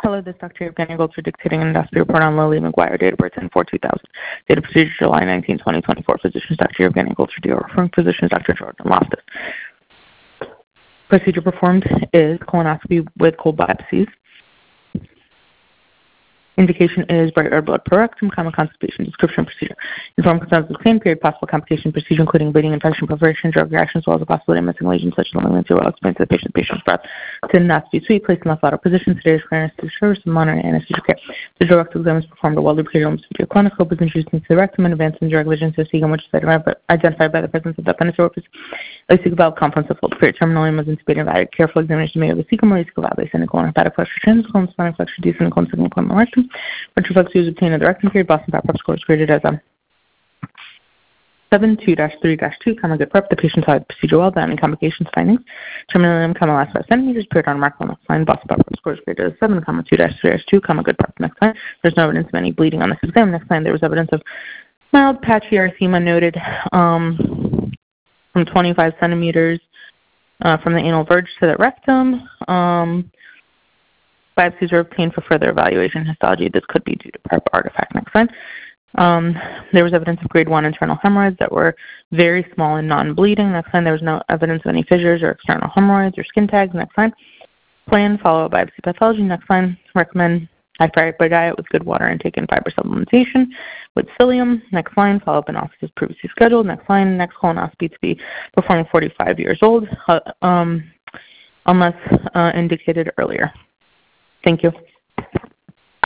Hello, this is Dr. Evgenia Goldster dictating an endoscopy report on Lily McGuire, date of birth 10/4/2000. Date of procedure July 19, 2024. Physicians Dr. Evgenia Goldster, DO. Referring physicians Dr. Jordan Loftus. Procedure performed is colonoscopy with cold biopsies. Indication is bright red blood per rectum, constipation. Description procedure. Informed consent of the claim period, possible complication procedure, including bleeding, infection, perforation, drug reactions, as well as the possibility of missing lesions such as malignancy or explain to the patient's breath. To endoscopy suite, placed in left lateral position, sedation, anesthesia service, and monitoring anesthesia care. The drug rectal exam is performed. A well-lubricated colonoscope is introduced into the rectum and advanced in drug lesions to cecum, which is identified by the presence of the appendix orifice. The cecal valve confluence of filtered period terminal was intubated and evaluated. Careful examination made of the cecum or cecal valve, ascending colon, hepatic flexure, transcolon, spinal flexure, descending colon, second colon, rectum. Retroflex was obtained in the rectum period. Boston Prep score is graded as a 7-2-3-2, good prep. The patient saw the procedure well, without any complications findings. Terminal last 5 centimeters, period on remarkable. Next line, Boston Prep score is graded as 7-2-3-2, good prep. Next line, there's no evidence of any bleeding on this exam. Next line, there was evidence of mild patchy erythema noted from 25 centimeters from the anal verge to the rectum. Biopsies are obtained for further evaluation. Histology, this could be due to PrEP artifact. Next slide. There was evidence of grade 1 internal hemorrhoids that were very small and non-bleeding. Next slide. There was no evidence of any fissures or external hemorrhoids or skin tags. Next slide. Plan, follow-up biopsy pathology. Next slide. Recommend high-fiber diet with good water intake and fiber supplementation with psyllium. Next line. Follow-up in office as previously scheduled. Next line. Next colonoscopy to be performed 45 years old unless indicated earlier. Thank you.